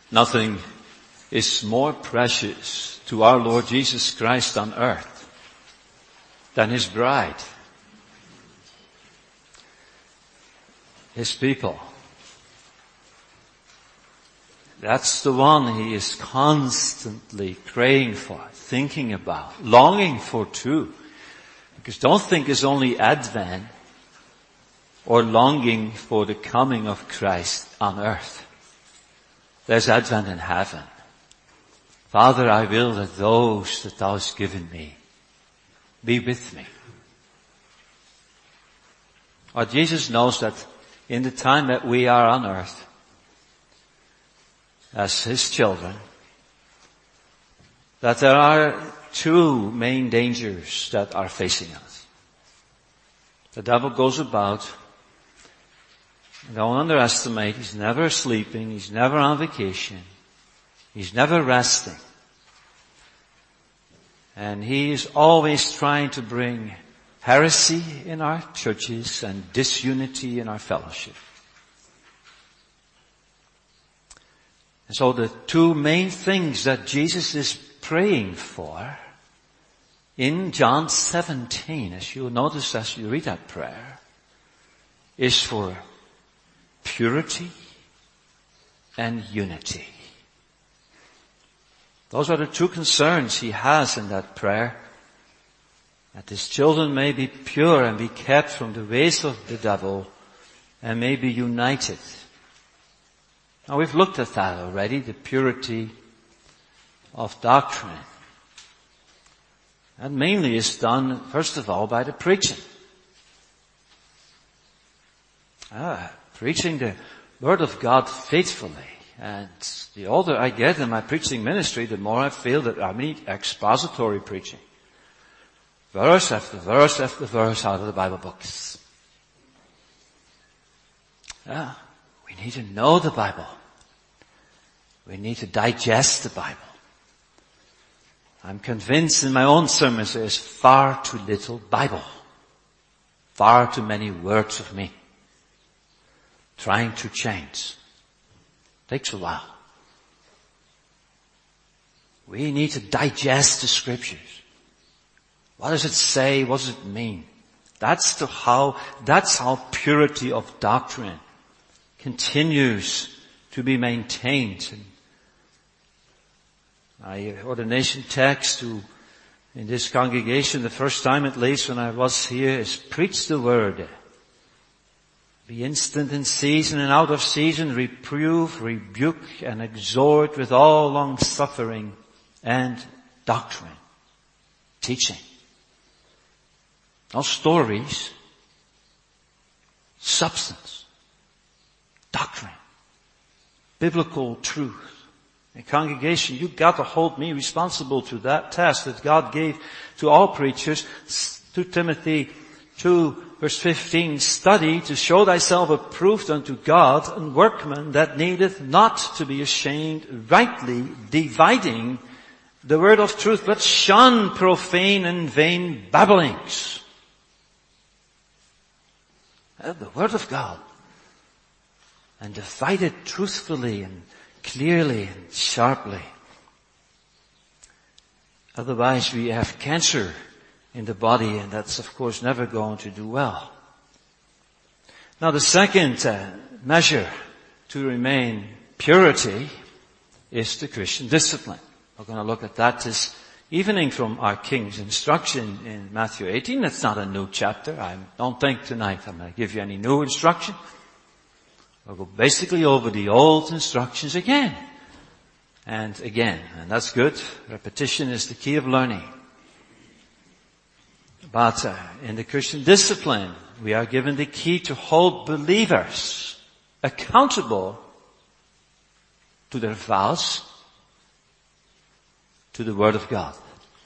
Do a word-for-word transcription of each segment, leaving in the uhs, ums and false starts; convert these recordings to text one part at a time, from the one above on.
Nothing is more precious to our Lord Jesus Christ on earth than His bride, His people. That's the one He is constantly praying for, thinking about, longing for too. Because don't think it's only Advent or longing for the coming of Christ on earth. There's Advent in heaven. Father, I will that those that Thou hast given me be with me. Or Jesus knows that in the time that we are on earth, as His children, that there are two main dangers that are facing us. The devil goes about. Don't underestimate. He's never sleeping. He's never on vacation. He's never resting. And he is always trying to bring heresy in our churches and disunity in our fellowship. And so the two main things that Jesus is praying for in John seventeen, as you'll notice as you read that prayer, is for purity and unity. Those are the two concerns he has in that prayer. That his children may be pure and be kept from the ways of the devil and may be united. Now we've looked at that already, the purity of doctrine. That mainly is done, first of all, by the preaching. Ah, preaching the Word of God faithfully. And the older I get in my preaching ministry, the more I feel that I need expository preaching. Verse after verse after verse out of the Bible books. Yeah, we need to know the Bible. We need to digest the Bible. I'm convinced in my own sermons there is far too little Bible. Far too many words of me. Trying to change. Takes a while. We need to digest the Scriptures. What does it say? What does it mean? That's the how, that's how purity of doctrine continues to be maintained. And my ordination text to, in this congregation, the first time at least when I was here, is preach the Word. Be instant in season and out of season, reprove, rebuke, and exhort with all long suffering and doctrine. Teaching. Not stories. Substance. Doctrine. Biblical truth. And congregation, you've got to hold me responsible to that task that God gave to all preachers. To Timothy two verse fifteen, study to show thyself approved unto God, and workman that needeth not to be ashamed, rightly dividing the word of truth, but shun profane and vain babblings. The word of God. And divide it truthfully and clearly and sharply. Otherwise we have cancer in the body, and that's of course never going to do well. Now the second uh, measure to remain purity is the Christian discipline. We're going to look at that this evening from our King's instruction in Matthew eighteen. That's not a new chapter. I don't think tonight I'm going to give you any new instruction. We'll go basically over the old instructions again and again. And that's good. Repetition is the key of learning. But uh, in the Christian discipline, we are given the key to hold believers accountable to their vows, to the Word of God.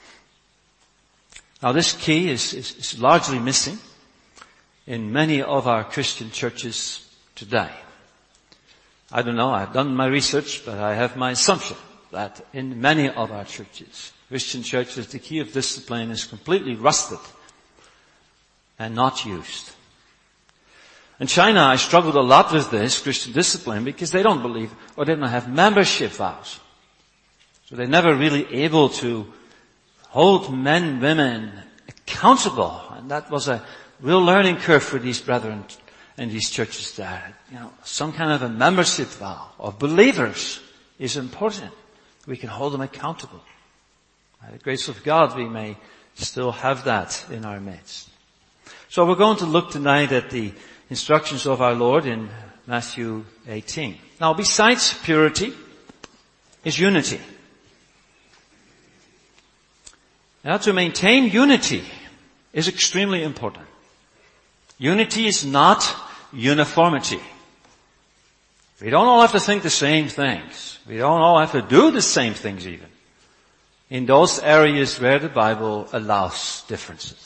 Now this key is, is, is largely missing in many of our Christian churches today. I don't know, I've done my research, but I have my assumption that in many of our churches, Christian churches, the key of discipline is completely rusted and not used. In China, I struggled a lot with this, Christian discipline, because they don't believe, or they don't have membership vows. So they're never really able to hold men, women accountable. And that was a real learning curve for these brethren in these churches there. You know, some kind of a membership vow of believers is important. We can hold them accountable. By the grace of God, we may still have that in our midst. So we're going to look tonight at the instructions of our Lord in Matthew eighteen. Now, besides purity is unity. Now, to maintain unity is extremely important. Unity is not uniformity. We don't all have to think the same things. We don't all have to do the same things even, in those areas where the Bible allows differences.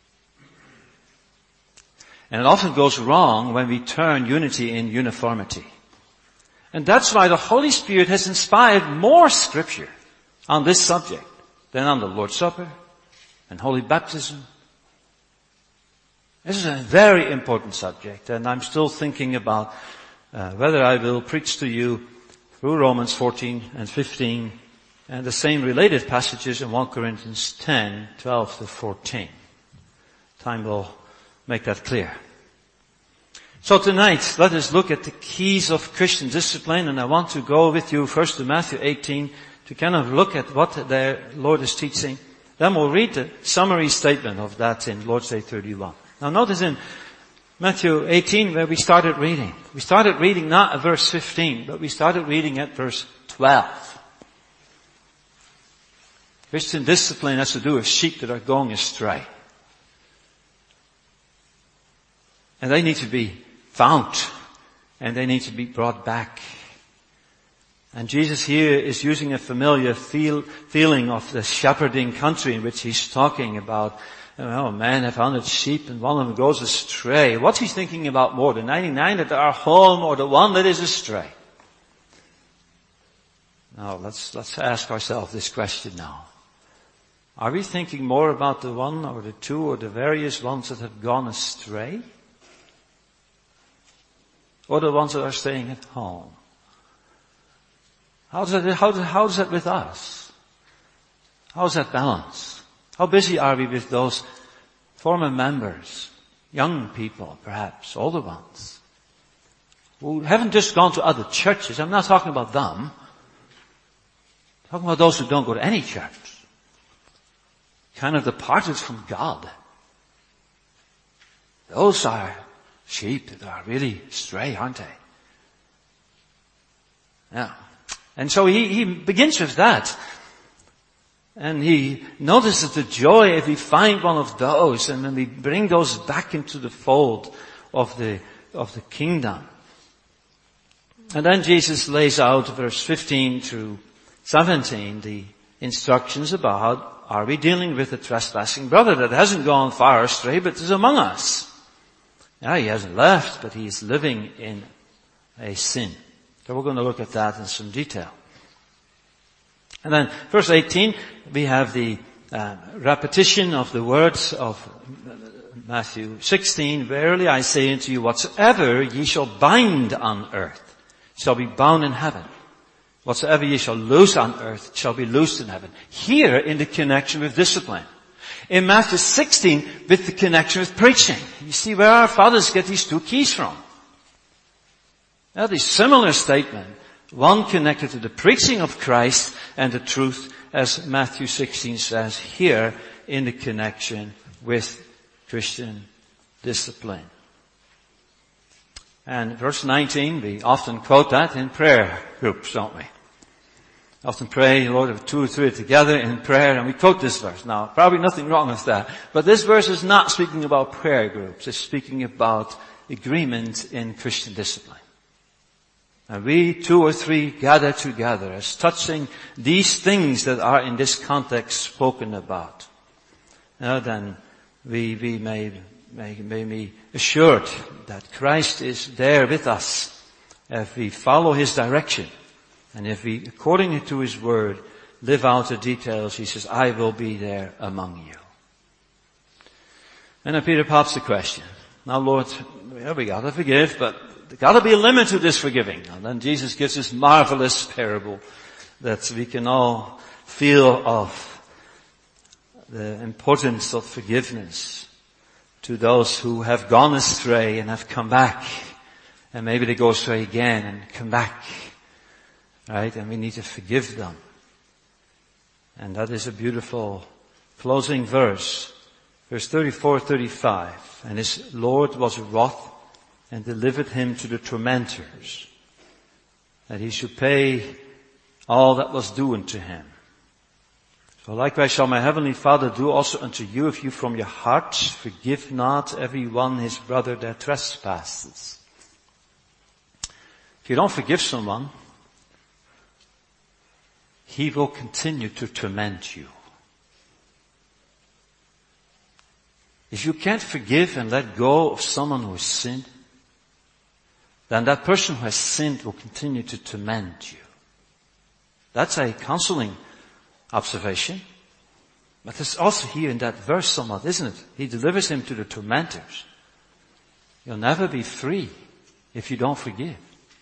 And it often goes wrong when we turn unity in uniformity. And that's why the Holy Spirit has inspired more scripture on this subject than on the Lord's Supper and Holy Baptism. This is a very important subject, and I'm still thinking about uh, whether I will preach to you through Romans fourteen and fifteen and the same related passages in First Corinthians ten, twelve to fourteen. Time will make that clear. So tonight, let us look at the keys of Christian discipline, and I want to go with you first to Matthew eighteen to kind of look at what the Lord is teaching. Then we'll read the summary statement of that in Lord's Day thirty-one. Now notice in Matthew eighteen where we started reading. We started reading not at verse fifteen, but we started reading at verse twelve. Christian discipline has to do with sheep that are going astray. And they need to be found. And they need to be brought back. And Jesus here is using a familiar feel, feeling of the shepherding country in which he's talking about. Oh, a man have hundred sheep and one of them goes astray. What's he thinking about more? The ninety-nine that are home or the one that is astray? Now, let's, let's ask ourselves this question now. Are we thinking more about the one or the two or the various ones that have gone astray? Or the ones that are staying at home? How's that, how, how's that with us? How's that balance? How busy are we with those former members, young people perhaps, older ones, who haven't just gone to other churches? I'm not talking about them. I'm talking about those who don't go to any church. Kind of departed from God. Those are sheep that are really stray, aren't they? Yeah. And so he, he begins with that. And he notices the joy if we find one of those and then we bring those back into the fold of the, of the kingdom. And then Jesus lays out verse fifteen through seventeen the instructions about, are we dealing with a trespassing brother that hasn't gone far astray but is among us? Yeah, he hasn't left, but he is living in a sin. So we're going to look at that in some detail. And then verse eighteen, we have the uh, repetition of the words of Matthew sixteen. Verily I say unto you, whatsoever ye shall bind on earth shall be bound in heaven. Whatsoever ye shall loose on earth shall be loosed in heaven. Here in the connection with discipline. In Matthew sixteen with the connection with preaching. You see where our fathers get these two keys from. Now the similar statement, one connected to the preaching of Christ and the truth, as Matthew sixteen says here in the connection with Christian discipline. And verse nineteen, we often quote that in prayer groups, don't we? Often pray, Lord, if two or three are together in prayer, and we quote this verse. Now, probably nothing wrong with that. But this verse is not speaking about prayer groups. It's speaking about agreement in Christian discipline. And we, two or three, gather together as touching these things that are in this context spoken about. Now then, we, we may, may, may be assured that Christ is there with us if we follow His direction. And if we, according to His word, live out the details, He says, I will be there among you. And then Peter pops the question. Now Lord, yeah, we gotta forgive, but there gotta be a limit to this forgiving. And then Jesus gives this marvelous parable that we can all feel of the importance of forgiveness to those who have gone astray and have come back. And maybe they go astray again and come back. Right? And we need to forgive them. And that is a beautiful closing verse. Verse thirty-four, thirty-five. And his Lord was wroth and delivered him to the tormentors, that he should pay all that was due unto him. So likewise shall my heavenly Father do also unto you, if you from your hearts forgive not every one his brother their trespasses. If you don't forgive someone, he will continue to torment you. If you can't forgive and let go of someone who has sinned, then that person who has sinned will continue to torment you. That's a counseling observation. But there's also here in that verse somewhat, isn't it? He delivers him to the tormentors. You'll never be free if you don't forgive.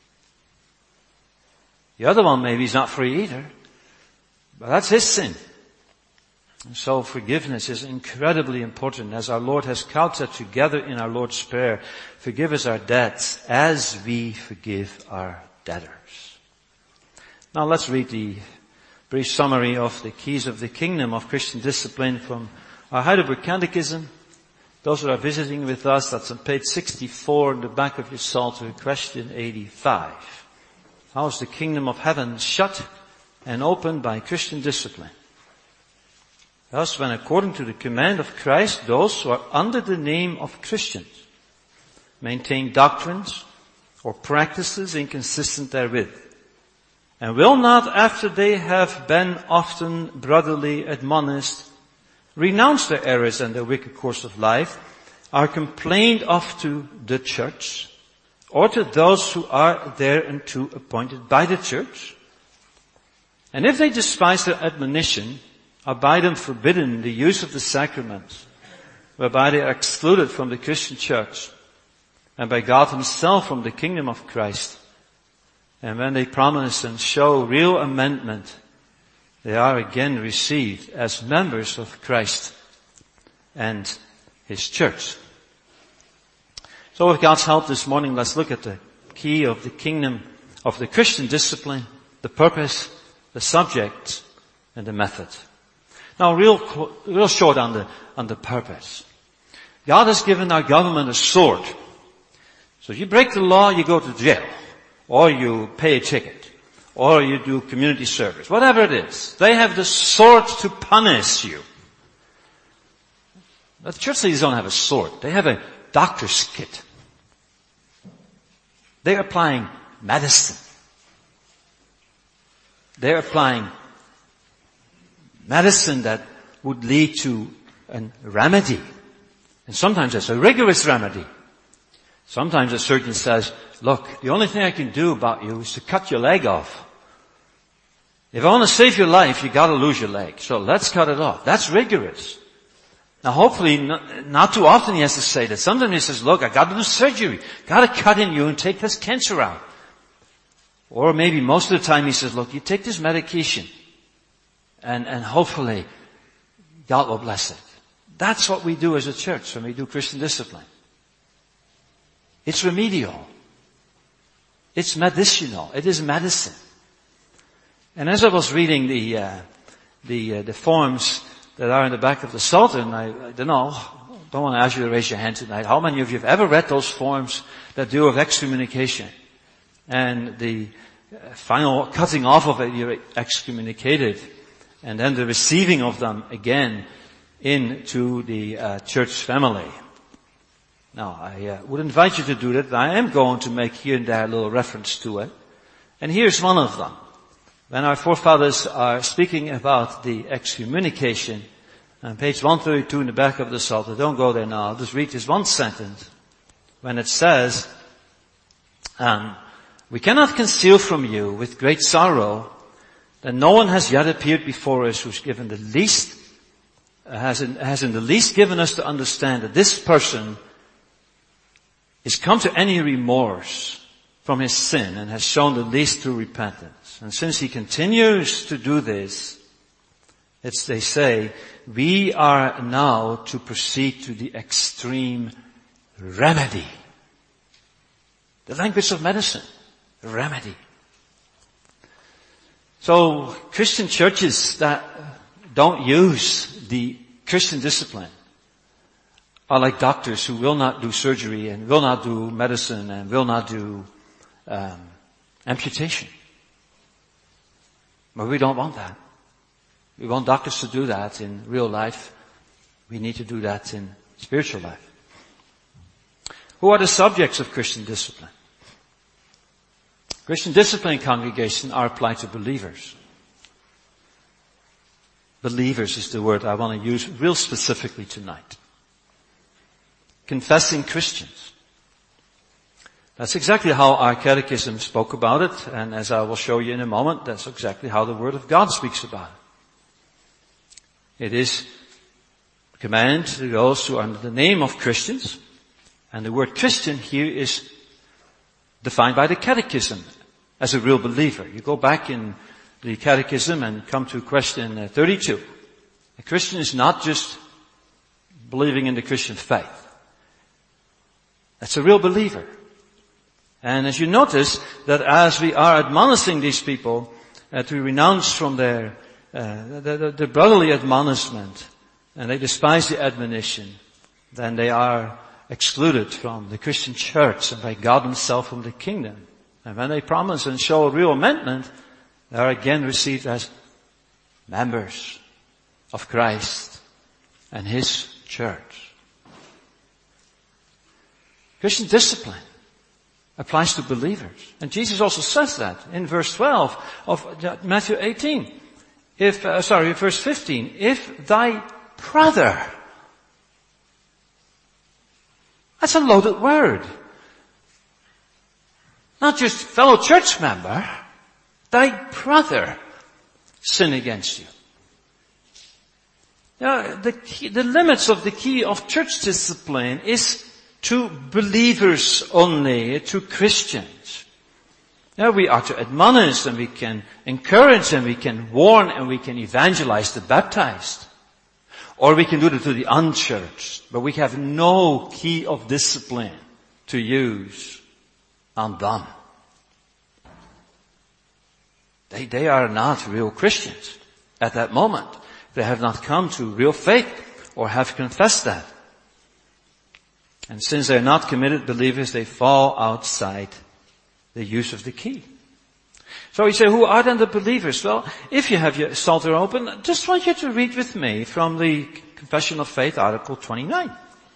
The other one maybe is not free either, but that's his sin. And so forgiveness is incredibly important, as our Lord has counted together in our Lord's Prayer. Forgive us our debts as we forgive our debtors. Now let's read the brief summary of the keys of the kingdom of Christian discipline from our Heidelberg Catechism. Those who are visiting with us, that's on page sixty-four in the back of your Psalter, question eighty-five. How is the kingdom of heaven shut and opened by Christian discipline? Thus, when according to the command of Christ, those who are under the name of Christians maintain doctrines or practices inconsistent therewith, and will not, after they have been often brotherly admonished, renounce their errors and their wicked course of life, are complained of to the church, or to those who are thereunto appointed by the church. And if they despise their admonition, are by them forbidden the use of the sacraments, whereby they are excluded from the Christian church, and by God himself from the kingdom of Christ. And when they promise and show real amendment, they are again received as members of Christ and his church. So with God's help this morning, let's look at the key of the kingdom of the Christian discipline, the purpose, the subject, and the method. Now, real, real short on the, on the purpose. God has given our government a sword. So if you break the law, you go to jail. Or you pay a ticket. Or you do community service. Whatever it is. They have the sword to punish you. But the church leaders don't have a sword. They have a doctor's kit. They're applying medicine. They're applying medicine that would lead to a remedy. And sometimes it's a rigorous remedy. Sometimes a surgeon says, look, the only thing I can do about you is to cut your leg off. If I want to save your life, you gotta lose your leg. So let's cut it off. That's rigorous. Now hopefully, not, not too often he has to say that. Sometimes he says, look, I gotta do surgery. Gotta cut in you and take this cancer out. Or maybe most of the time he says, look, you take this medication. And, and hopefully, God will bless it. That's what we do as a church when we do Christian discipline. It's remedial. It's medicinal. It is medicine. And as I was reading the, uh, the, uh, the forms that are in the back of the Psalter, and I, I don't know, don't want to ask you to raise your hand tonight. How many of you have ever read those forms that do of excommunication? And the final cutting off of it, you're excommunicated. And then the receiving of them again into the uh, church family. Now, I uh, would invite you to do that. I am going to make here and there a little reference to it. And here's one of them. When our forefathers are speaking about the excommunication, on page one thirty-two in the back of the Psalter, don't go there now, I'll just read this one sentence. When it says, um, we cannot conceal from you with great sorrow that no one has yet appeared before us who's given the least, uh, has in, has in the least given us to understand that this person he's come to any remorse from his sin and has shown the least through repentance. And since he continues to do this, it's, they say, we are now to proceed to the extreme remedy. The language of medicine. Remedy. So, Christian churches that don't use the Christian discipline are like doctors who will not do surgery and will not do medicine and will not do um, amputation. But we don't want that. We want doctors to do that in real life. We need to do that in spiritual life. Who are the subjects of Christian discipline? Christian discipline in congregation are applied to believers. Believers is the word I want to use real specifically tonight. Confessing Christians. That's exactly how our catechism spoke about it, and as I will show you in a moment, that's exactly how the Word of God speaks about it. It is a command to those who are under the name of Christians, and the word Christian here is defined by the catechism as a real believer. You go back in the catechism and come to question thirty-two. A Christian is not just believing in the Christian faith. That's a real believer. And as you notice that as we are admonishing these people uh, to renounce from their uh, the, the, the brotherly admonishment, and they despise the admonition, then they are excluded from the Christian church and by God himself from the kingdom. And when they promise and show real amendment, they are again received as members of Christ and his church. Christian discipline applies to believers. And Jesus also says that in verse twelve of Matthew eighteen. If, uh, sorry, verse fifteen. If thy brother. That's a loaded word. Not just fellow church member. Thy brother sin against you. Now, the, key, the limits of the key of church discipline is to believers only, to Christians. Now, we are to admonish and we can encourage and we can warn and we can evangelize the baptized. Or we can do it to the unchurched. But we have no key of discipline to use on them. They, they are not real Christians at that moment. They have not come to real faith or have confessed that. And since they are not committed believers, they fall outside the use of the key. So you say, who are then the believers? Well, if you have your Psalter open, I just want you to read with me from the Confession of Faith, Article twenty-nine.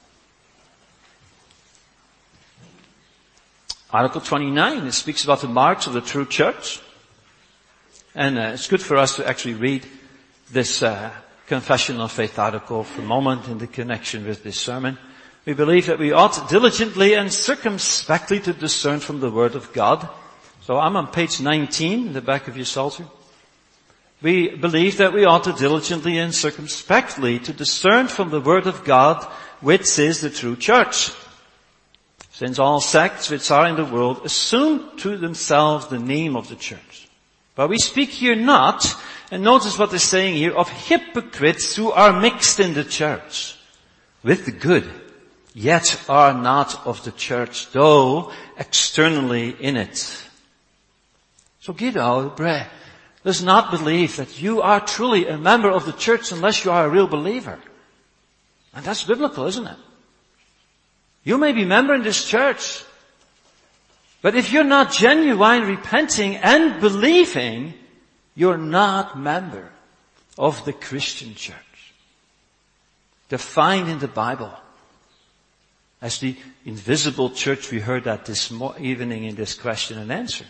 Article twenty-nine, it speaks about the marks of the true church. And uh, it's good for us to actually read this uh, Confession of Faith article for a moment in the connection with this sermon. We believe that we ought diligently and circumspectly to discern from the Word of God. So I'm on page nineteen in the back of your Psalter. We believe that we ought to diligently and circumspectly to discern from the Word of God which is the true church. Since all sects which are in the world assume to themselves the name of the church. But we speak here not, and notice what they're saying here, of hypocrites who are mixed in the church with the good, yet are not of the church, though externally in it. So Guido Bre does not believe that you are truly a member of the church unless you are a real believer. And that's biblical, isn't it? You may be a member in this church, but if you're not genuine, repenting and believing, you're not member of the Christian church. Defined in the Bible as the invisible church. We heard that this evening in this question and answer.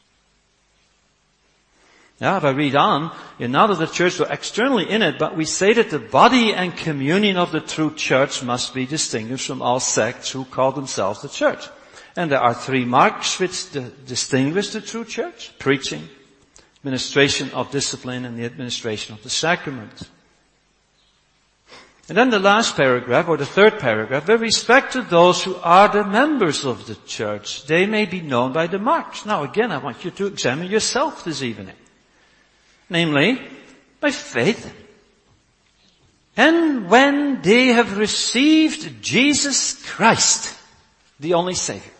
Now, if I read on, you're not of the church, so externally in it, but we say that the body and communion of the true church must be distinguished from all sects who call themselves the church. And there are three marks which distinguish the true church: preaching, administration of discipline, and the administration of the sacrament. And then the last paragraph, or the third paragraph, with respect to those who are the members of the church, they may be known by the marks. Now again, I want you to examine yourself this evening. Namely, by faith. And when they have received Jesus Christ, the only Savior.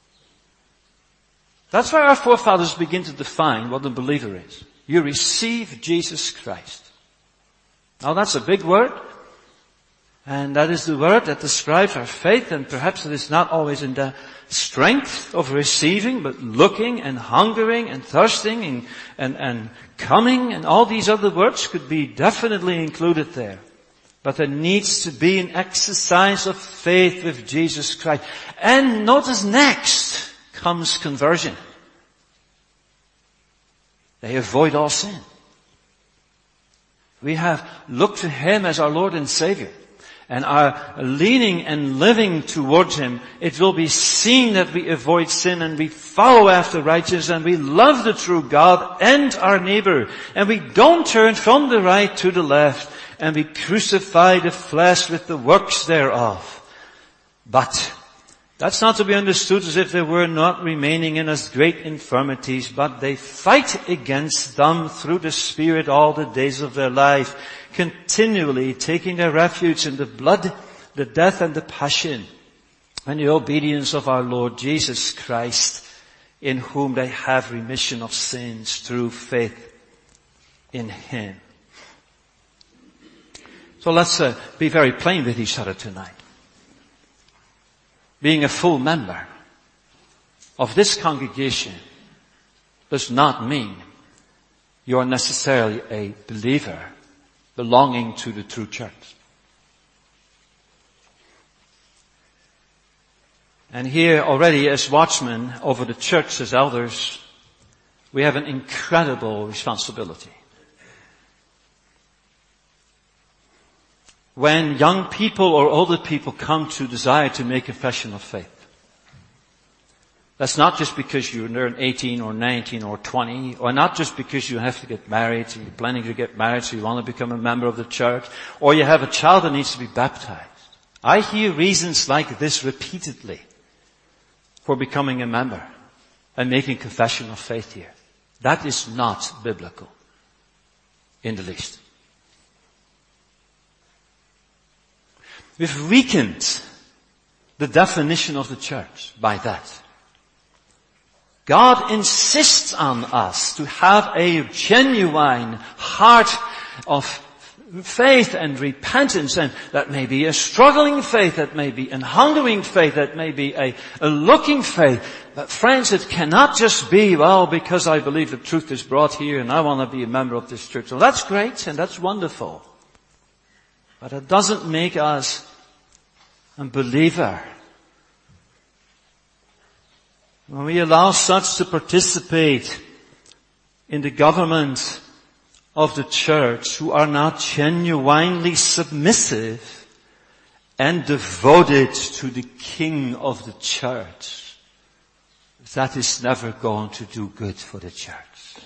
That's why our forefathers begin to define what a believer is. You receive Jesus Christ. Now that's a big word. And that is the word that describes our faith, and perhaps it is not always in the strength of receiving, but looking and hungering and thirsting and, and, and coming, and all these other words could be definitely included there. But there needs to be an exercise of faith with Jesus Christ. And notice next comes conversion. They avoid all sin. We have looked to Him as our Lord and Savior, and are leaning and living towards Him. It will be seen that we avoid sin and we follow after righteousness and we love the true God and our neighbor. And we don't turn from the right to the left, and we crucify the flesh with the works thereof. But that's not to be understood as if they were not remaining in us great infirmities, but they fight against them through the Spirit all the days of their life, continually taking their refuge in the blood, the death and the passion, and the obedience of our Lord Jesus Christ, in whom they have remission of sins through faith in Him. So let's uh, be very plain with each other tonight. Being a full member of this congregation does not mean you are necessarily a believer belonging to the true church. And here already as watchmen over the church, as elders, we have an incredible responsibility. When young people or older people come to desire to make confession of faith, that's not just because you're eighteen or nineteen or twenty, or not just because you have to get married, so you're planning to get married, so you want to become a member of the church, or you have a child that needs to be baptized. I hear reasons like this repeatedly for becoming a member and making confession of faith here. That is not biblical in the least. We've weakened the definition of the church by that. God insists on us to have a genuine heart of faith and repentance, and that may be a struggling faith, that may be an hungering faith, that may be a, a looking faith. But friends, it cannot just be, well, because I believe the truth is brought here and I want to be a member of this church. Well, that's great and that's wonderful. But it doesn't make us a believer. When we allow such to participate in the government of the church who are not genuinely submissive and devoted to the King of the church, that is never going to do good for the church.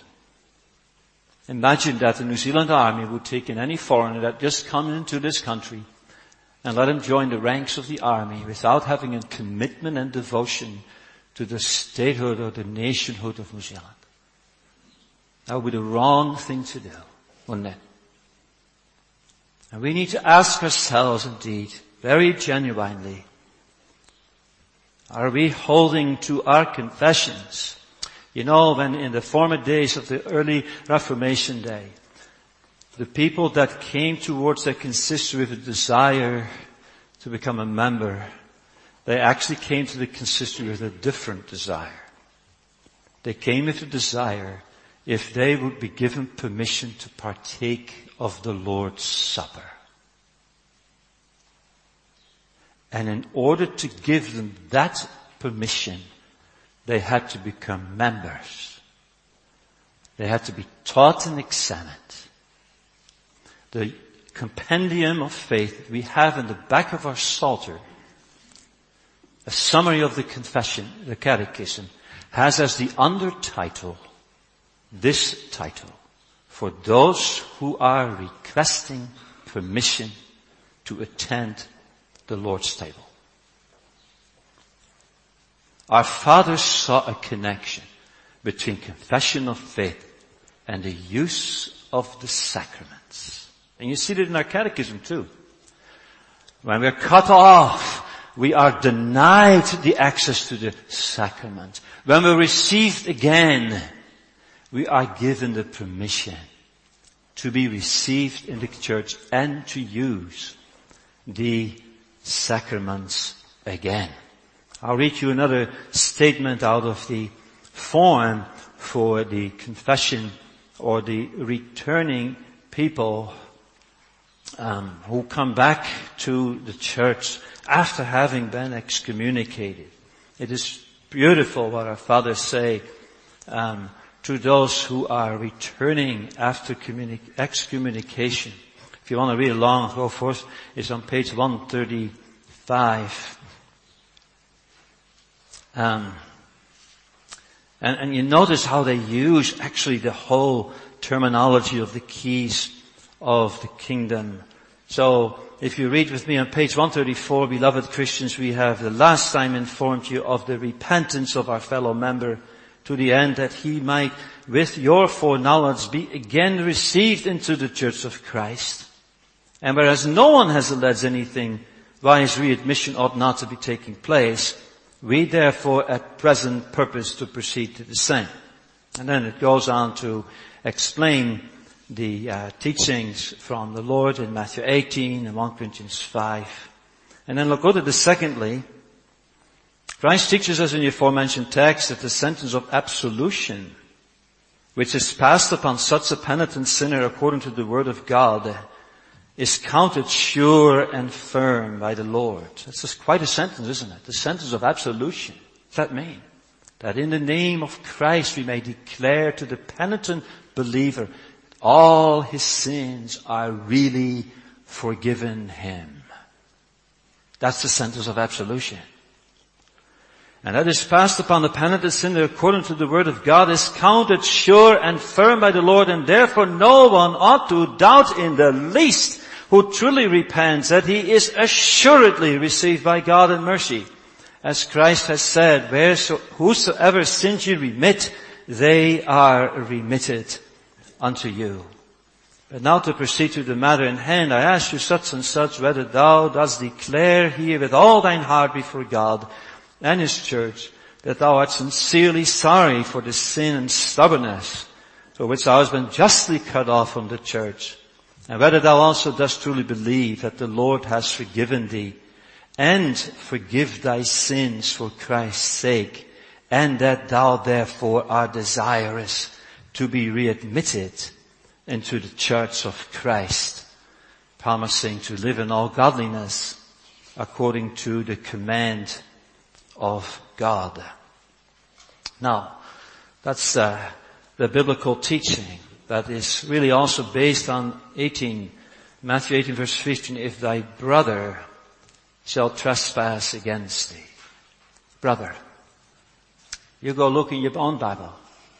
Imagine that the New Zealand Army would take in any foreigner that just come into this country and let him join the ranks of the army without having a commitment and devotion to the statehood or the nationhood of New Zealand. That would be the wrong thing to do, wouldn't it? And we need to ask ourselves indeed, very genuinely, are we holding to our confessions? You know, when in the former days of the early Reformation day, the people that came towards their consistory with a desire to become a member, they actually came to the consistory with a different desire. They came with a desire if they would be given permission to partake of the Lord's Supper. And in order to give them that permission, they had to become members. They had to be taught and examined. The compendium of faith we have in the back of our psalter, a summary of the confession, the catechism, has as the undertitle this title: for those who are requesting permission to attend the Lord's table. Our fathers saw a connection between confession of faith and the use of the sacraments. And you see that in our catechism too. When we are cut off, we are denied the access to the sacrament. When we're received again, we are given the permission to be received in the church and to use the sacraments again. I'll read you another statement out of the form for the confession or the returning people um, who come back to the church after having been excommunicated. It is beautiful what our fathers say um, to those who are returning after communi- excommunication. If you want to read along, go forth. It's on page one thirty-five. Um, and, and you notice how they use actually the whole terminology of the keys of the kingdom. So, if you read with me on page one thirty-four, beloved Christians, we have the last time informed you of the repentance of our fellow member, to the end that he might, with your foreknowledge, be again received into the church of Christ. And whereas no one has alleged anything why his readmission ought not to be taking place, we therefore at present purpose to proceed to the same. And then it goes on to explain the uh, teachings from the Lord in Matthew eighteen and First Corinthians five. And then we'll go to the secondly. Christ teaches us in the aforementioned text that the sentence of absolution, which is passed upon such a penitent sinner according to the word of God, is counted sure and firm by the Lord. That's just quite a sentence, isn't it? The sentence of absolution. What does that mean? That in the name of Christ we may declare to the penitent believer all his sins are really forgiven him. That's the sentence of absolution. And that is passed upon the penitent sinner according to the word of God, is counted sure and firm by the Lord, and therefore no one ought to doubt in the least who truly repents that he is assuredly received by God in mercy. As Christ has said, whosoever sins you remit, they are remitted unto you. But now to proceed to the matter in hand, I ask you such and such whether thou dost declare here with all thine heart before God and his church that thou art sincerely sorry for the sin and stubbornness for which thou hast been justly cut off from the church, and whether thou also dost truly believe that the Lord has forgiven thee and forgive thy sins for Christ's sake, and that thou therefore art desirous to be readmitted into the church of Christ, promising to live in all godliness according to the command of God. Now, that's uh, the biblical teaching that is really also based on eighteen, Matthew eighteen verse fifteen, if thy brother shall trespass against thee. Brother. You go look in your own Bible.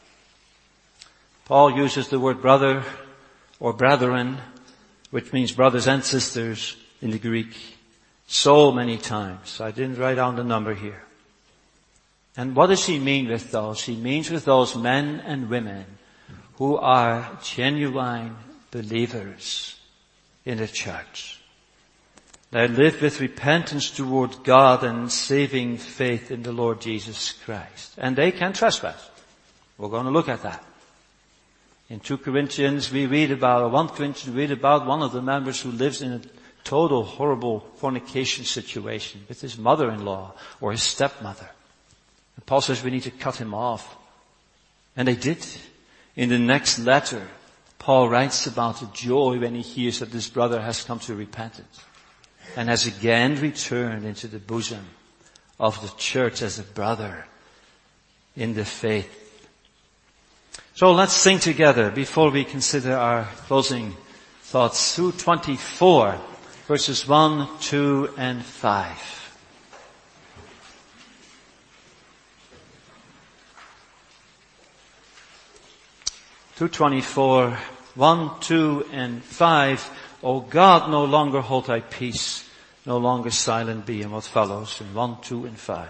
Paul uses the word brother or brethren, which means brothers and sisters in the Greek, so many times. I didn't write down the number here. And what does he mean with those? He means with those men and women who are genuine believers in the church. They live with repentance toward God and saving faith in the Lord Jesus Christ. And they can trespass. We're going to look at that. In Second Corinthians we read about, or First Corinthians we read about one of the members who lives in a total horrible fornication situation with his mother-in-law or his stepmother. And Paul says we need to cut him off. And they did. In the next letter, Paul writes about the joy when he hears that this brother has come to repentance and has again returned into the bosom of the church as a brother in the faith. So let's sing together before we consider our closing thoughts. two twenty-four, verses one, two, and five. two twenty-four, one, two, and five O God, no longer hold thy peace, no longer silent be, and what follows in one, two, and five.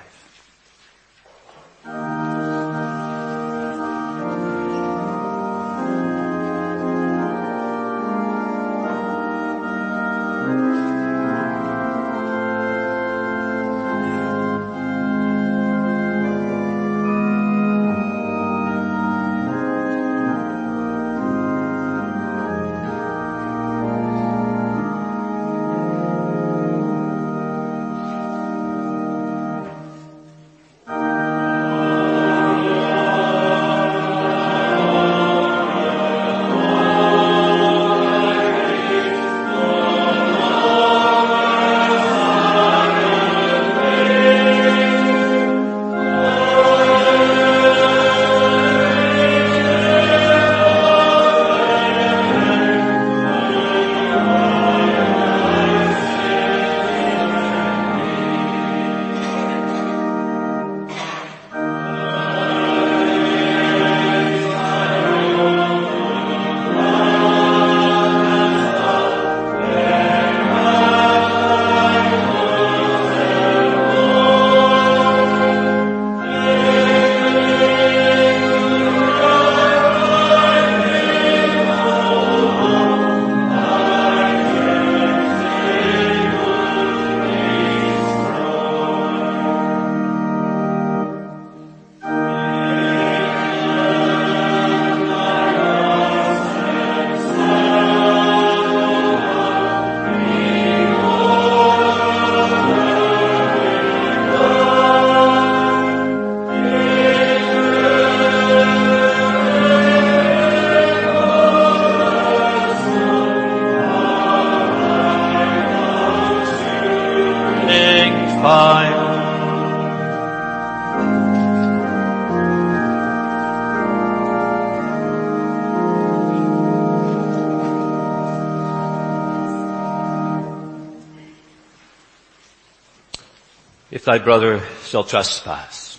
If thy brother shall trespass.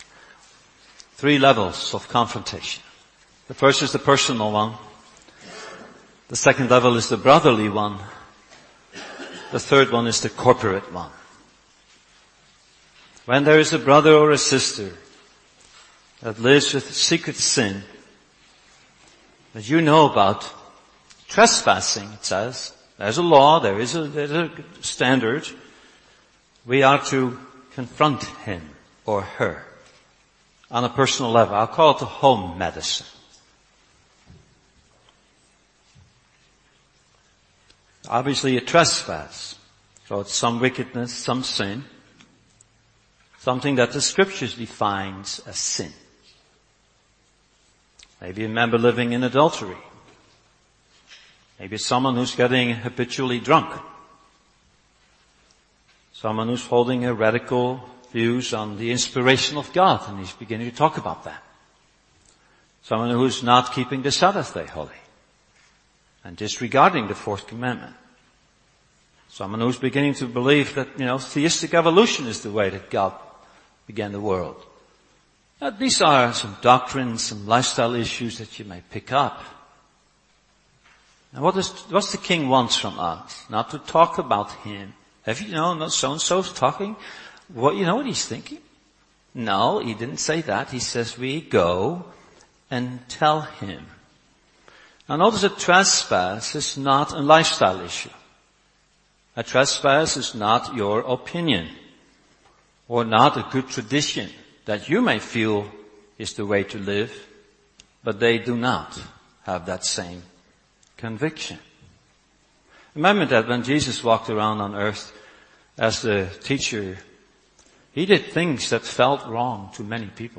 Three levels of confrontation. The first is the personal one. The second level is the brotherly one. The third one is the corporate one. When there is a brother or a sister that lives with secret sin that you know about, trespassing, it says, there's a law, there is a, there's a standard. We are to confront him or her on a personal level. I'll call it the home medicine. Obviously a trespass. So it's some wickedness, some sin. Something that the scriptures defines as sin. Maybe a member living in adultery. Maybe someone who's getting habitually drunk. Someone who's holding heretical views on the inspiration of God, and he's beginning to talk about that. Someone who's not keeping the Sabbath day holy and disregarding the fourth commandment. Someone who's beginning to believe that, you know, theistic evolution is the way that God began the world. Now, these are some doctrines, some lifestyle issues that you may pick up. Now, what is, what's the king wants from us? Not to talk about him. Have you known so-and-so's talking? What, you know what he's thinking? No, he didn't say that. He says we go and tell him. Now notice a trespass is not a lifestyle issue. A trespass is not your opinion or not a good tradition that you may feel is the way to live, but they do not have that same conviction. Remember that when Jesus walked around on earth as the teacher, he did things that felt wrong to many people.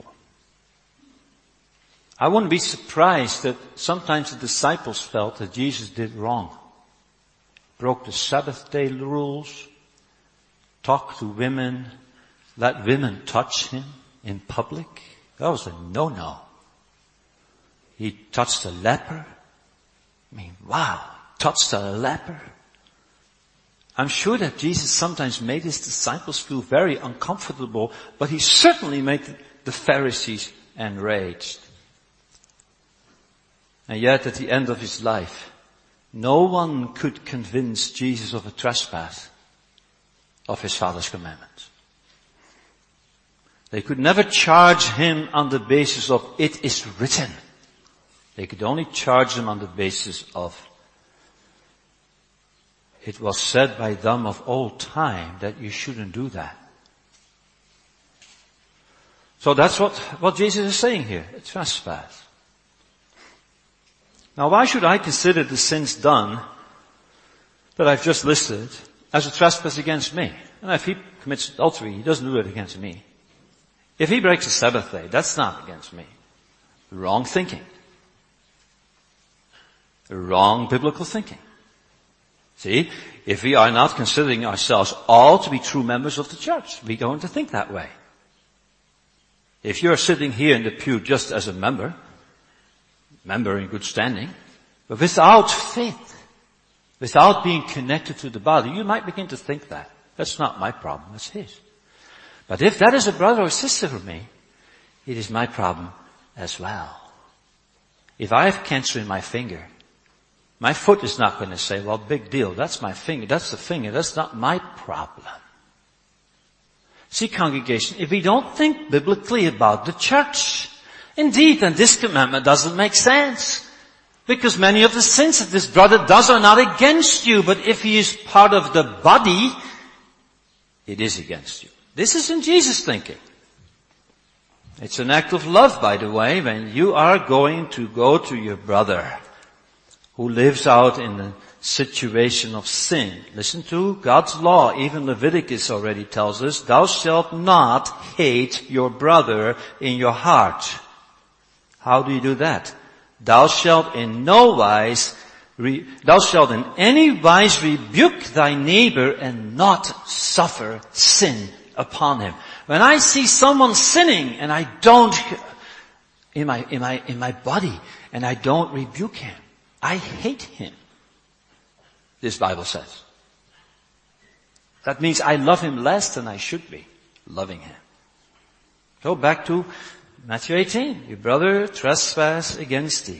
I wouldn't be surprised that sometimes the disciples felt that Jesus did wrong. Broke the Sabbath day rules, talked to women, let women touch him in public. That was a no-no. He touched a leper. I mean, wow, touched a leper. I'm sure that Jesus sometimes made his disciples feel very uncomfortable, but he certainly made the Pharisees enraged. And yet at the end of his life, No one could convince Jesus of a trespass of his Father's commandments. They could never charge him on the basis of it is written. They could only charge him on the basis of it was said by them of old time that you shouldn't do that. So that's what, what Jesus is saying here, a trespass. Now why should I consider the sins done that I've just listed as a trespass against me? And if he commits adultery, he doesn't do it against me. If he breaks the Sabbath day, that's not against me. Wrong thinking. Wrong biblical thinking. See, if we are not considering ourselves all to be true members of the church, we're going to think that way. If you're sitting here in the pew just as a member, member in good standing, but without faith, without being connected to the body, you might begin to think that. That's not my problem, that's his. But if that is a brother or sister for me, it is my problem as well. If I have cancer in my finger, my foot is not going to say, well, big deal, that's my finger, that's the finger, that's not my problem. See, congregation, if we don't think biblically about the church, indeed, then this commandment doesn't make sense. Because many of the sins that this brother does are not against you, but if he is part of the body, it is against you. This isn't Jesus thinking. It's an act of love, by the way, when you are going to go to your brother who lives out in a situation of sin. Listen to God's law. Even Leviticus already tells us, thou shalt not hate your brother in your heart. How do you do that? Thou shalt in no wise, re, thou shalt in any wise rebuke thy neighbor and not suffer sin upon him. When I see someone sinning and I don't, in my, in my, in my body, and I don't rebuke him, I hate him. This Bible says. That means I love him less than I should be loving him. So back to Matthew eighteen. Your brother trespass against thee.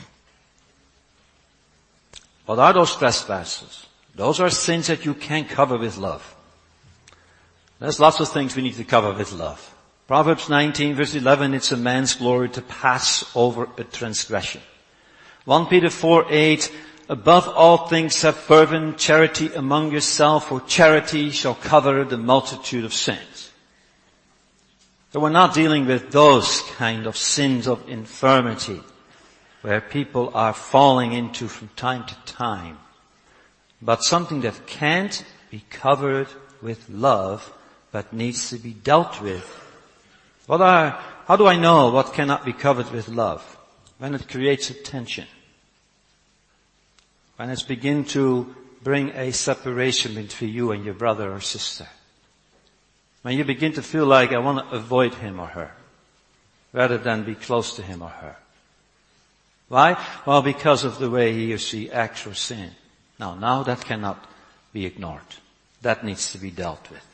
What are those trespasses? Those are sins that you can cover with love. There's lots of things we need to cover with love. Proverbs nineteen verse eleven, it's a man's glory to pass over a transgression. First Peter four eight, above all things have fervent charity among yourself, for charity shall cover the multitude of sins. So we're not dealing with those kind of sins of infirmity where people are falling into from time to time, but something that can't be covered with love but needs to be dealt with. What are, how do I know what cannot be covered with love? When it creates a tension. When it's begin to bring a separation between you and your brother or sister. When you begin to feel like I want to avoid him or her, rather than be close to him or her. Why? Well, because of the way he or she acts or sin. Now, now that cannot be ignored. That needs to be dealt with.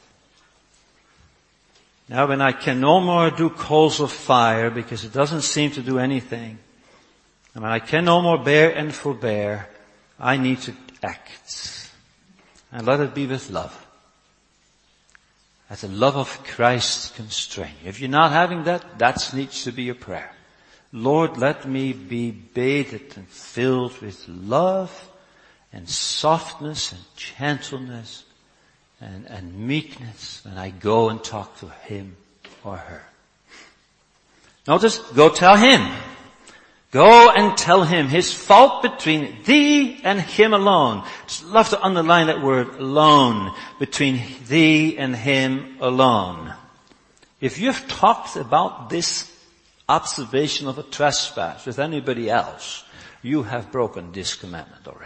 Now, when I can no more do coals of fire because it doesn't seem to do anything, and when I can no more bear and forbear, I need to act. And let it be with love. Let the love of Christ constrain you. If you're not having that, that needs to be your prayer. Lord, let me be bathed and filled with love and softness and gentleness and, and meekness when I go and talk to him or her. Notice, go tell him. Go and tell him his fault between thee and him alone. Just love to underline that word alone. Between thee and him alone. If you've talked about this observation of a trespass with anybody else, you have broken this commandment already.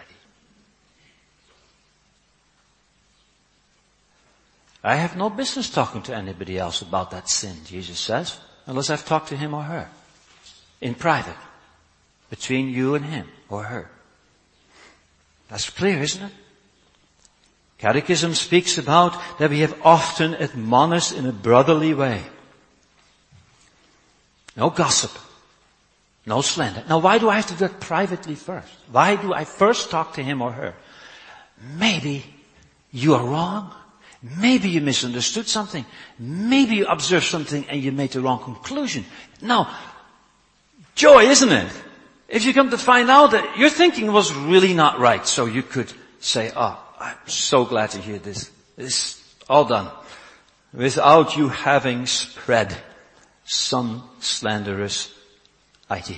I have no business talking to anybody else about that sin, Jesus says, unless I've talked to him or her in private. Between you and him or her. That's clear, isn't it? Catechism speaks about that we have often admonished in a brotherly way. No gossip. No slander. Now why do I have to do it privately first? Why do I first talk to him or her? Maybe you are wrong. Maybe you misunderstood something. Maybe you observed something and you made the wrong conclusion. Now, joy, isn't it? If you come to find out that your thinking was really not right, so you could say, oh, I'm so glad to hear this. It's all done. Without you having spread some slanderous idea.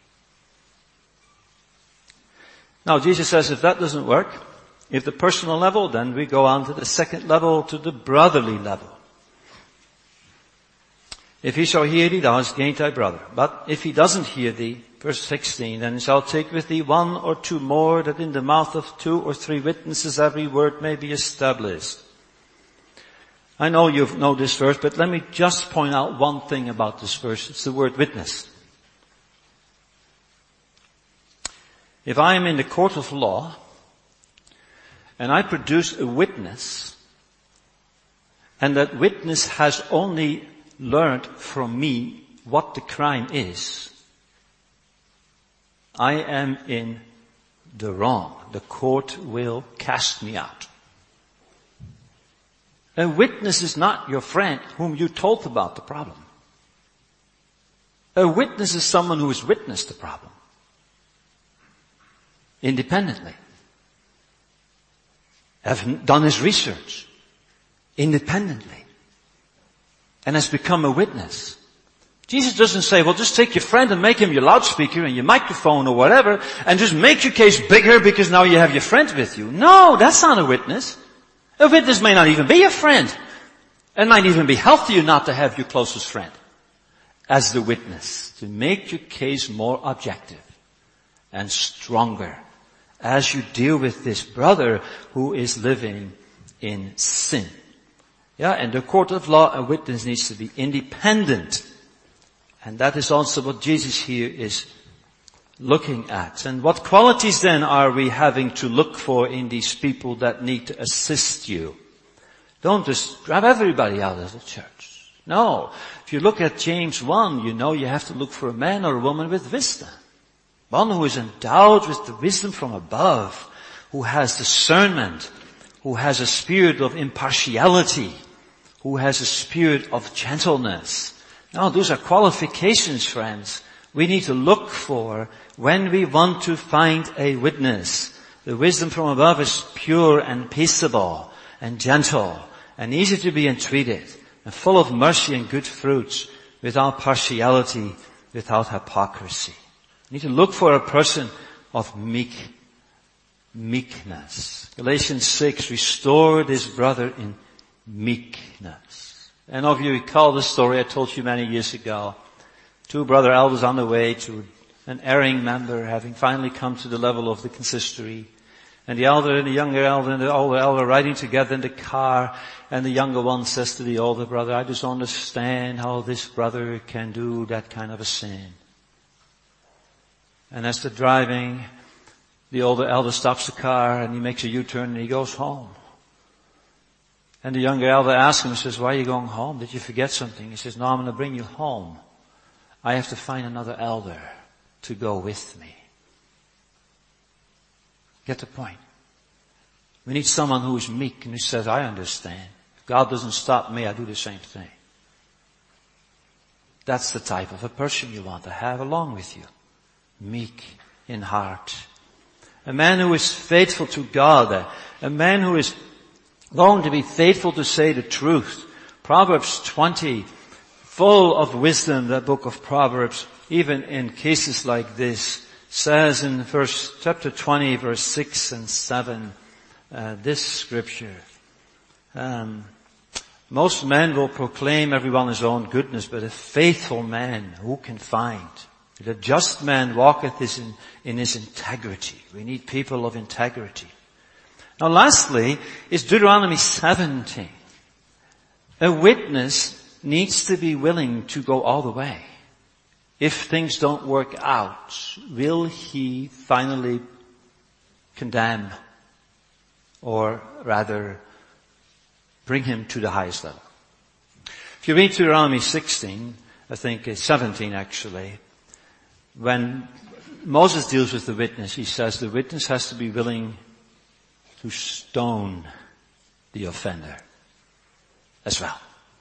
Now Jesus says if that doesn't work, if the personal level, then we go on to the second level, to the brotherly level. If he shall hear thee, thou hast gained thy brother. But if he doesn't hear thee, verse sixteen, then shall take with thee one or two more, that in the mouth of two or three witnesses every word may be established. I know you know this verse, but let me just point out one thing about this verse. It's the word witness. If I am in the court of law, and I produce a witness, and that witness has only learned from me what the crime is, I am in the wrong. The court will cast me out. A witness is not your friend whom you told about the problem. A witness is someone who has witnessed the problem. Independently. Have done his research. Independently. And has become a witness. Jesus doesn't say, well, just take your friend and make him your loudspeaker and your microphone or whatever, and just make your case bigger because now you have your friend with you. No, that's not a witness. A witness may not even be a friend. It might even be healthier not to have your closest friend as the witness, to make your case more objective and stronger as you deal with this brother who is living in sin. Yeah, in the court of law, a witness needs to be independent. And that is also what Jesus here is looking at. And what qualities then are we having to look for in these people that need to assist you? Don't just grab everybody out of the church. No. If you look at James one, you know you have to look for a man or a woman with wisdom. One who is endowed with the wisdom from above, who has discernment, who has a spirit of impartiality, who has a spirit of gentleness. Now, those are qualifications, friends, we need to look for when we want to find a witness. The wisdom from above is pure and peaceable and gentle and easy to be entreated and full of mercy and good fruits, without partiality, without hypocrisy. You need to look for a person of meek, meekness. Galatians six, restore this brother in meekness. And of you recall the story I told you many years ago. Two brother elders on the way to an erring member, having finally come to the level of the consistory. And the elder and the younger elder and the older elder are riding together in the car. And the younger one says to the older brother, I just don't understand how this brother can do that kind of a sin. And as they're driving, the older elder stops the car and he makes a U-turn and he goes home. And the younger elder asks him, he says, why are you going home? Did you forget something? He says, no, I'm going to bring you home. I have to find another elder to go with me. Get the point? We need someone who is meek and who says, I understand. If God doesn't stop me, I do the same thing. That's the type of a person you want to have along with you. Meek in heart. A man who is faithful to God. A man who is going to be faithful to say the truth. Proverbs twenty, full of wisdom, that book of Proverbs, even in cases like this, says in verse, chapter twenty, verse six and seven, uh, this scripture. Um, most men will proclaim everyone his own goodness, but a faithful man who can find? The just man walketh in, in his integrity. We need people of integrity. Now lastly is Deuteronomy seventeen. A witness needs to be willing to go all the way. If things don't work out, will he finally condemn or rather bring him to the highest level? If you read Deuteronomy sixteen, I think it's seventeen actually, when Moses deals with the witness, he says the witness has to be willing to stone the offender as well.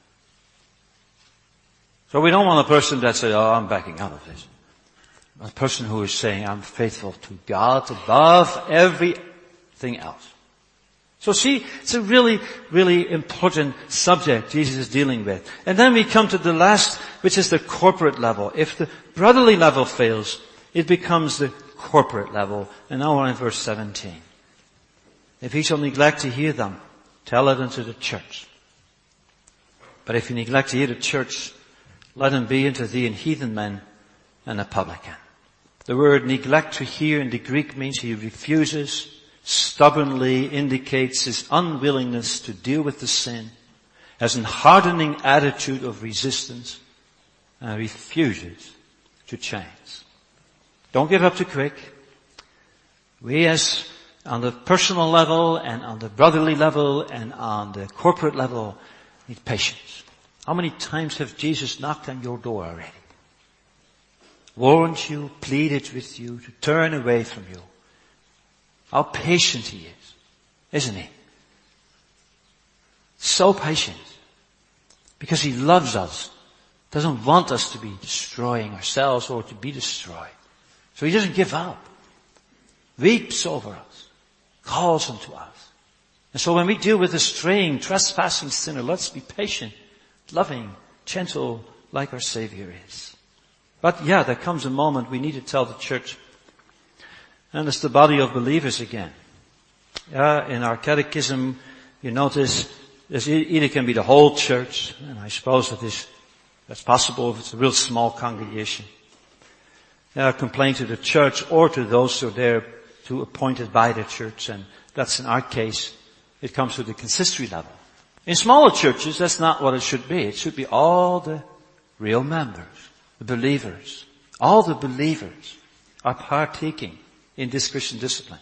So we don't want a person that says, oh, I'm backing out of this. A person who is saying, I'm faithful to God above everything else. So see, it's a really, really important subject Jesus is dealing with. And then we come to the last, which is the corporate level. If the brotherly level fails, it becomes the corporate level. And now we're in verse seventeen. If he shall neglect to hear them, tell it unto the church. But if you neglect to hear the church, let him be unto thee an heathen man and a publican. The word neglect to hear in the Greek means he refuses, stubbornly indicates his unwillingness to deal with the sin, has an hardening attitude of resistance, and refuses to change. Don't give up too quick. We as on the personal level and on the brotherly level and on the corporate level need patience. How many times have Jesus knocked on your door already? Warned you, pleaded with you to turn away from you. How patient he is, isn't he? So patient. Because he loves us. Doesn't want us to be destroying ourselves or to be destroyed. So he doesn't give up. Weeps over us. Calls unto us. And so when we deal with a straying, trespassing sinner, let's be patient, loving, gentle, like our Savior is. But yeah, there comes a moment we need to tell the church, and it's the body of believers again. Yeah, in our catechism, you notice this either can be the whole church, and I suppose that is, that's possible if it's a real small congregation. Yeah, complain to the church or to those who are there to appointed by the church, and that's in our case, it comes to the consistory level. In smaller churches, that's not what it should be. It should be all the real members, the believers. All the believers are partaking in this Christian discipline.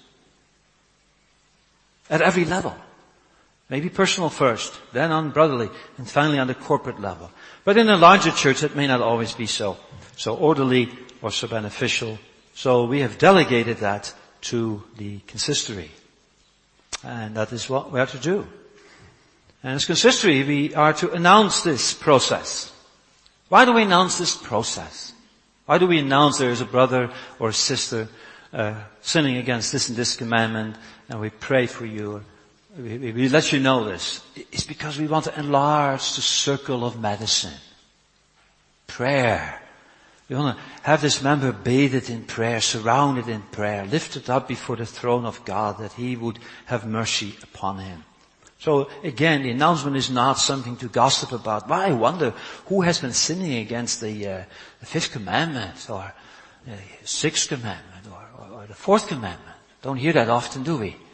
At every level. Maybe personal first, then on brotherly, and finally on the corporate level. But in a larger church, it may not always be so, so orderly or so beneficial. So we have delegated that to the consistory. And that is what we are to do. And as consistory, we are to announce this process. Why do we announce this process? Why do we announce there is a brother or a sister uh, sinning against this and this commandment, and we pray for you? We, we, we let you know this. It's because we want to enlarge the circle of medicine. Prayer. We want to have this member bathed in prayer, surrounded in prayer, lifted up before the throne of God, that he would have mercy upon him. So again, the announcement is not something to gossip about. Well, I wonder who has been sinning against the, uh, the fifth commandment or the sixth commandment or, or, or the fourth commandment. Don't hear that often, do we?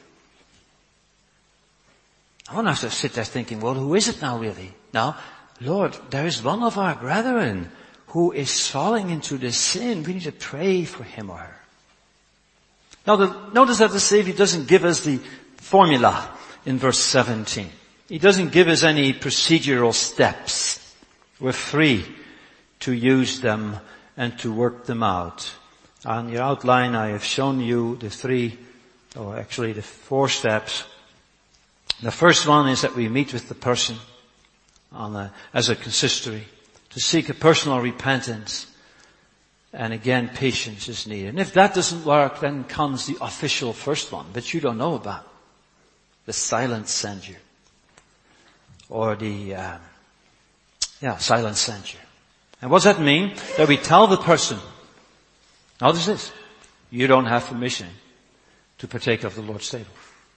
I wonder if I sit there thinking, well, who is it now really? Now, Lord, there is one of our brethren who is falling into this sin. We need to pray for him or her. Now, the, notice that the Savior doesn't give us the formula in verse seventeen. He doesn't give us any procedural steps. We're free to use them and to work them out. On your outline, I have shown you the three, or actually the four steps. The first one is that we meet with the person on a, as a consistory to seek a personal repentance. And again, patience is needed. And if that doesn't work, then comes the official first one that you don't know about. The silent censure. Or the, um, yeah, silent censure. And what does that mean? That we tell the person, notice this, you don't have permission to partake of the Lord's table.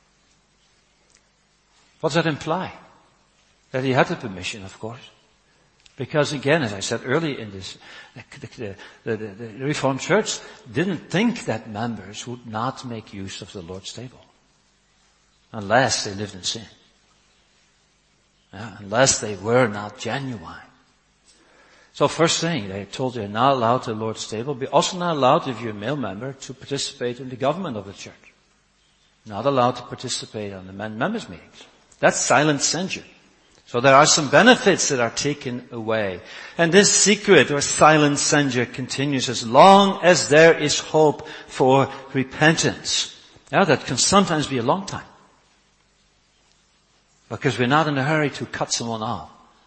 What does that imply? That he had the permission, of course. Because again, as I said earlier in this, the, the, the, the Reformed Church didn't think that members would not make use of the Lord's table. Unless they lived in sin. Yeah, unless they were not genuine. So first thing, they told you you're not allowed to the Lord's table. Be also not allowed, if you're a male member, to participate in the government of the church. Not allowed to participate on the men members meetings. That's silent censure. So there are some benefits that are taken away. And this secret or silent censure continues as long as there is hope for repentance. Now that can sometimes be a long time. Because we're not in a hurry to cut someone off.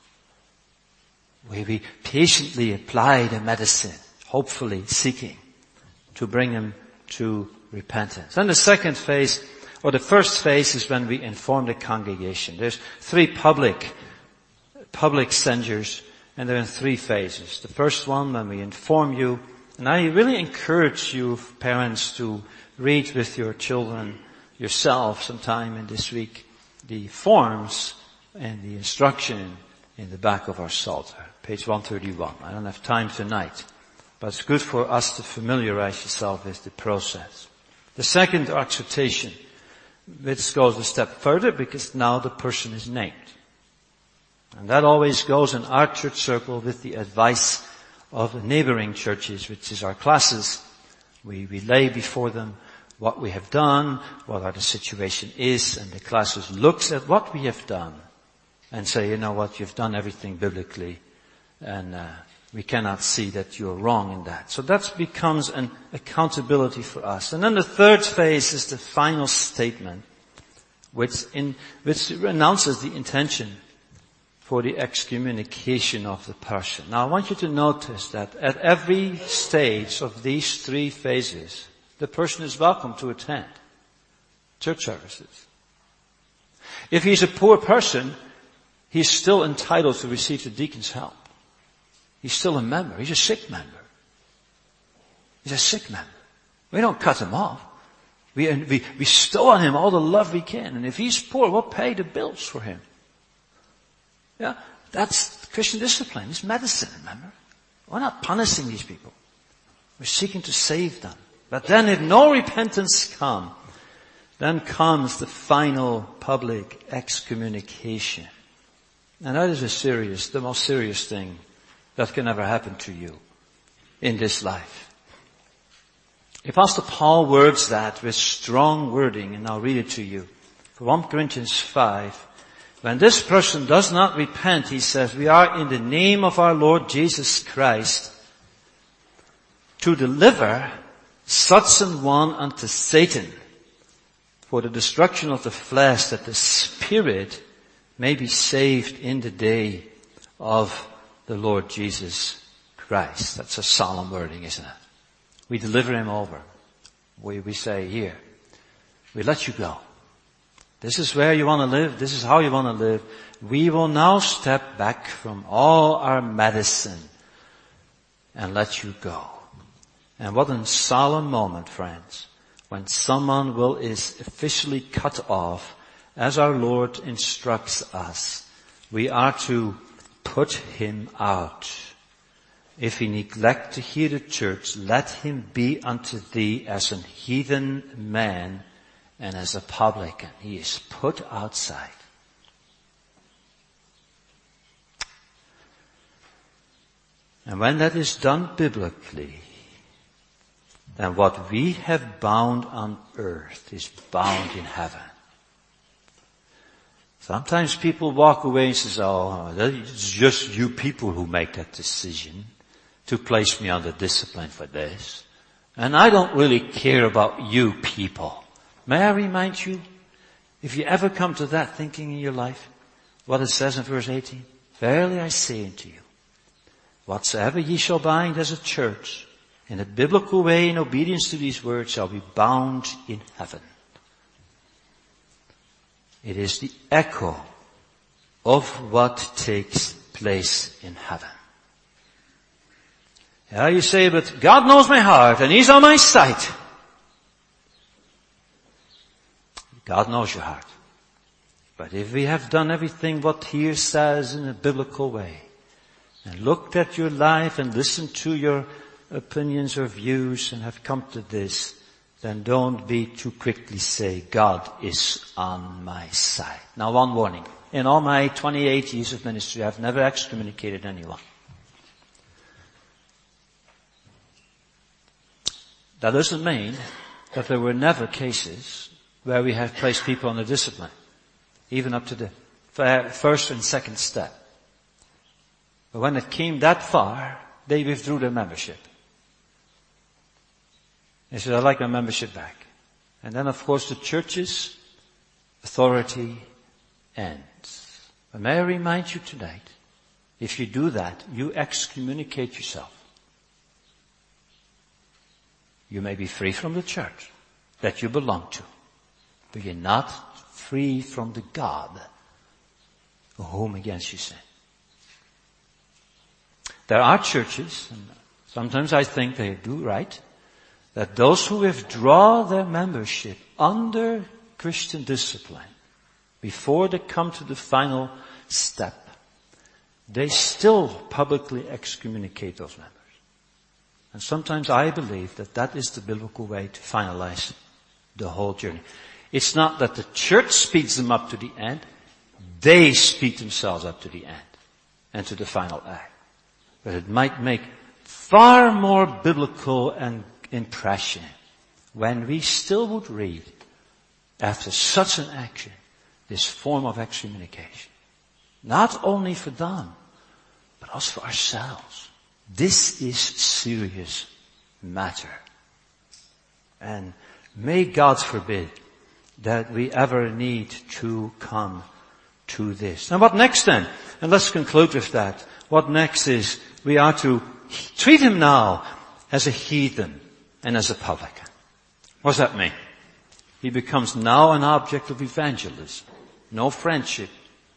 We patiently apply the medicine, hopefully seeking to bring him to repentance. And the second phase, or the first phase, is when we inform the congregation. There's three public, public censures, and they're in three phases. The first one, when we inform you, and I really encourage you, parents, to read with your children yourself sometime in this week the forms and the instruction in the back of our Psalter, page one thirty-one. I don't have time tonight, but it's good for us to familiarize yourself with the process. The second exhortation, which goes a step further because now the person is named. And that always goes in our church circle with the advice of neighboring churches, which is our classes. We, we lay before them what we have done, what our the situation is, and the classes looks at what we have done and say, you know what, you've done everything biblically, and uh, we cannot see that you're wrong in that. So that becomes an accountability for us. And then the third phase is the final statement, which in, which announces the intention for the excommunication of the person. Now I want you to notice that at every stage of these three phases, the person is welcome to attend church services. If he's a poor person, he's still entitled to receive the deacon's help. He's still a member. He's a sick member. He's a sick member. We don't cut him off. We, we, we bestow on him all the love we can. And if he's poor, we'll pay the bills for him. Yeah, that's Christian discipline. It's medicine, remember? We're not punishing these people. We're seeking to save them. But then if no repentance comes, then comes the final public excommunication. And that is a serious, the most serious thing that can ever happen to you in this life. The Apostle Paul words that with strong wording, and I'll read it to you. For First Corinthians five, when this person does not repent, he says, we are in the name of our Lord Jesus Christ to deliver such an one unto Satan for the destruction of the flesh, that the spirit may be saved in the day of the Lord Jesus Christ. That's a solemn wording, isn't it? We deliver him over. We, we say, here, we let you go. This is where you want to live. This is how you want to live. We will now step back from all our medicine and let you go. And what a solemn moment, friends, when someone will is officially cut off, as our Lord instructs us. We are to put him out. If he neglect to hear the church, let him be unto thee as an heathen man and as a publican. He is put outside. And when that is done biblically, then what we have bound on earth is bound in heaven. Sometimes people walk away and say, oh, it's just you people who make that decision to place me under discipline for this. And I don't really care about you people. May I remind you, if you ever come to that thinking in your life, what it says in verse eighteen, verily I say unto you, whatsoever ye shall bind as a church, in a biblical way, in obedience to these words, shall be bound in heaven. It is the echo of what takes place in heaven. Yeah, you say, but God knows my heart and he's on my side. God knows your heart. But if we have done everything what here says in a biblical way, and looked at your life and listened to your opinions or views and have come to this, then don't be too quickly say, God is on my side. Now one warning. In all my twenty-eight years of ministry, I've never excommunicated anyone. That doesn't mean that there were never cases where we have placed people under discipline, even up to the first and second step. But when it came that far, they withdrew their membership. They said, I'd like my membership back. And then of course the church's authority ends. But may I remind you tonight, if you do that, you excommunicate yourself. You may be free from the church that you belong to, but you're not free from the God whom against you sin. There are churches, and sometimes I think they do right, that those who withdraw their membership under Christian discipline, before they come to the final step, they still publicly excommunicate those members. And sometimes I believe that that is the biblical way to finalize the whole journey. It's not that the church speeds them up to the end, they speed themselves up to the end and to the final act. But it might make far more biblical an impression when we still would read, after such an action, this form of excommunication. Not only for them, but also for ourselves. This is serious matter. And may God forbid that we ever need to come to this. Now what next then? And let's conclude with that. What next is we are to treat him now as a heathen and as a publican. What does that mean? He becomes now an object of evangelism. No friendship.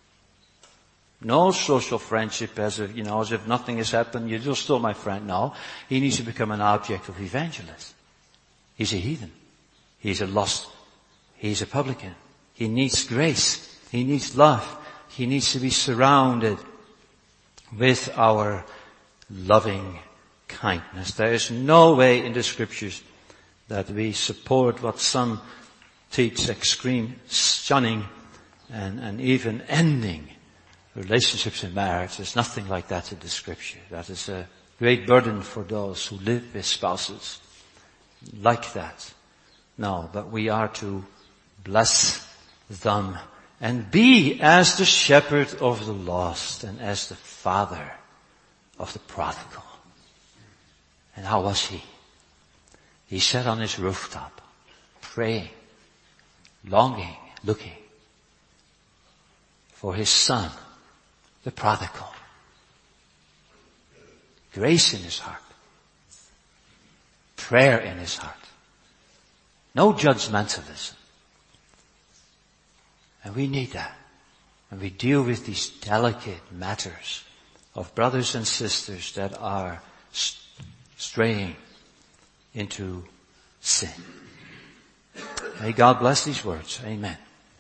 No social friendship as if, you know, as if nothing has happened. You're still my friend. No. He needs to become an object of evangelism. He's a heathen. He's a lost. He's a publican. He needs grace. He needs love. He needs to be surrounded with our loving kindness. There is no way in the scriptures that we support what some teach, extreme shunning and, and even ending relationships in marriage. There's nothing like that in the scripture. That is a great burden for those who live with spouses like that. No, but we are to bless them and be as the shepherd of the lost and as the father of the prodigal. And how was he? He sat on his rooftop, praying, longing, looking for his son, the prodigal. Grace in his heart. Prayer in his heart. No judgmentalism. And we need that. And we deal with these delicate matters of brothers and sisters that are straying into sin. May God bless these words. Amen.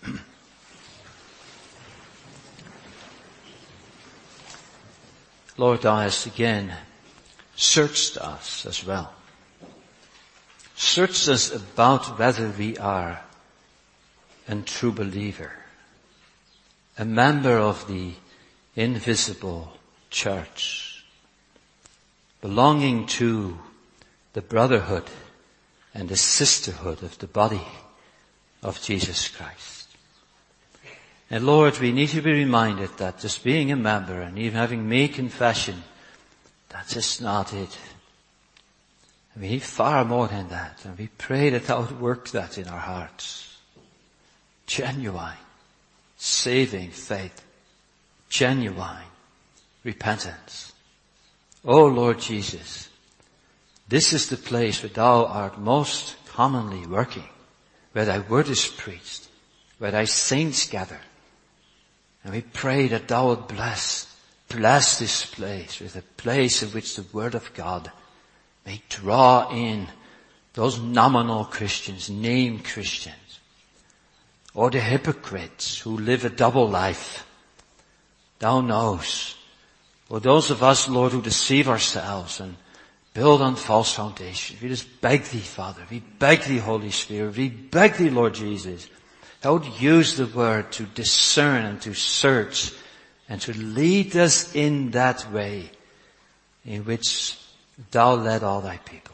Lord, thou hast again searched us as well. Searched us about whether we are a true believer, a member of the invisible church, belonging to the brotherhood and the sisterhood of the body of Jesus Christ. And Lord, we need to be reminded that just being a member and even having made confession, that's just not it. We need far more than that, and we pray that thou would work that in our hearts. Genuine, saving faith, genuine repentance. Oh Lord Jesus, this is the place where thou art most commonly working, where thy word is preached, where thy saints gather. And we pray that thou would bless, bless this place with a place in which the word of God may draw in those nominal Christians, named Christians, or the hypocrites who live a double life. Thou knows. Or those of us, Lord, who deceive ourselves and build on false foundations. We just beg thee, Father. We beg thee, Holy Spirit. We beg thee, Lord Jesus. Thou would use the word to discern and to search and to lead us in that way in which thou led all thy people.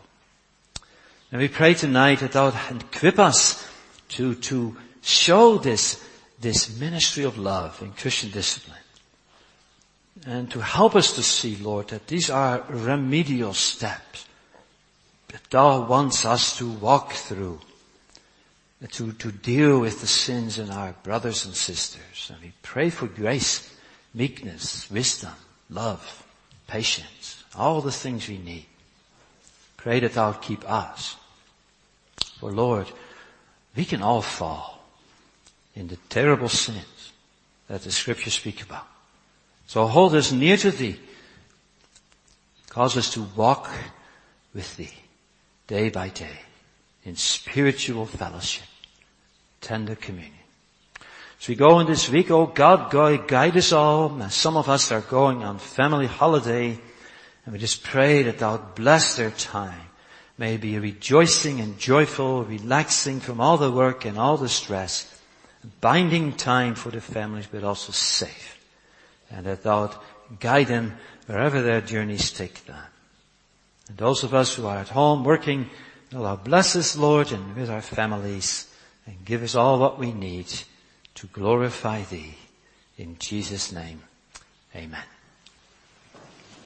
And we pray tonight that thou would equip us to, to show this this ministry of love in Christian discipline. And to help us to see, Lord, that these are remedial steps that Thou wants us to walk through, to, to deal with the sins in our brothers and sisters. And we pray for grace, meekness, wisdom, love, patience, all the things we need. Pray that Thou keep us. For Lord, we can all fall in the terrible sins that the Scriptures speak about. So hold us near to Thee. Cause us to walk with Thee day by day in spiritual fellowship, tender communion. As we go in this week, oh God, guide us all. Some of us are going on family holiday, and we just pray that Thou bless their time. May it be rejoicing and joyful, relaxing from all the work and all the stress, binding time for the families, but also safe. And that Thou guide them wherever their journeys take them. And those of us who are at home working, Thou bless us, Lord, and with our families, and give us all what we need to glorify Thee. In Jesus' name, amen.